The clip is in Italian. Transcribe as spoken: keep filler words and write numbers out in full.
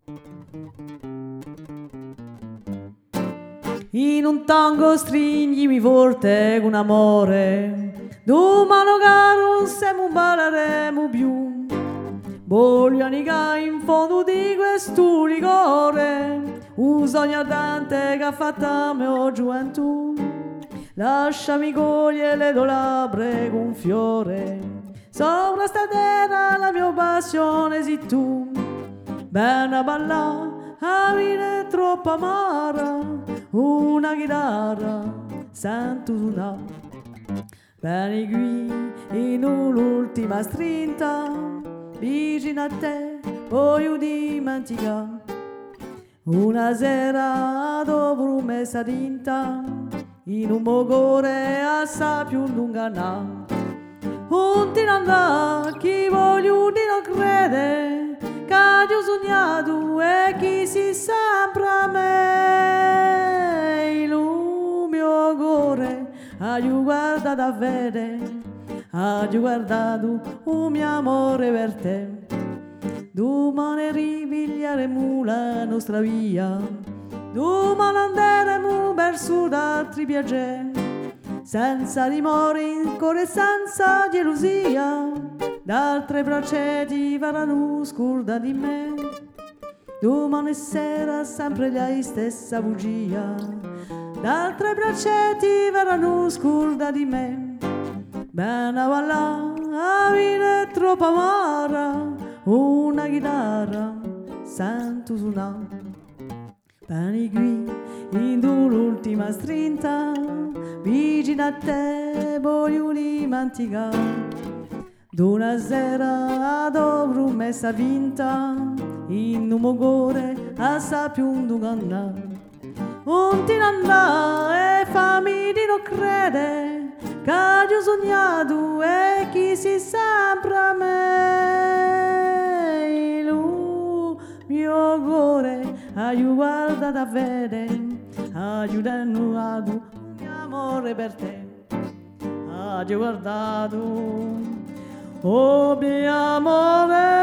In un tango stringimi forte con amore, domani caro non siamo balleremo più. Voglio aniga in fondo di questo rigore, un sogno ardente che ha fatto la mia gioventù. Lasciami cogliere le tue labbra con un fiore, sopra sta terra la mia passione sei tu. Bene a ballare, la vita è troppo amara, una chitarra sento suonare. Bene qui in l'ultima strinta, vicino a te voglio dimenticare. Una sera dopo messa tinta, in un mogore assai più lunga na. Un tirandà chi voglio di non crede, che ho sognato e chi si sempre a me. Il mio cuore ha guardato a vedere, ha guardato un mio amore per te. Domani ripiglieremo la nostra via, domani andremo verso d'altri piaceri, senza timore, in cuore senza gelosia, d'altre braccia ti faranno scorda di me. Domani sera sempre la stessa bugia, d'altre braccia ti faranno scorda di me. Bene a ballare, la vita è troppo amara, una chitarra sento suonare. Bene qui in l'ultima strinta, vicino a te voglio dimenticare. D'una sera dopo messa vinta, in un mogore assai più lunga. Un tirandà e fammi di non crede, che ho sognato e chi si sempre a me. Il mio cuore ha guardato a vedere, aiutando ad un mio amore per te. Ha guardato, oh mio amore.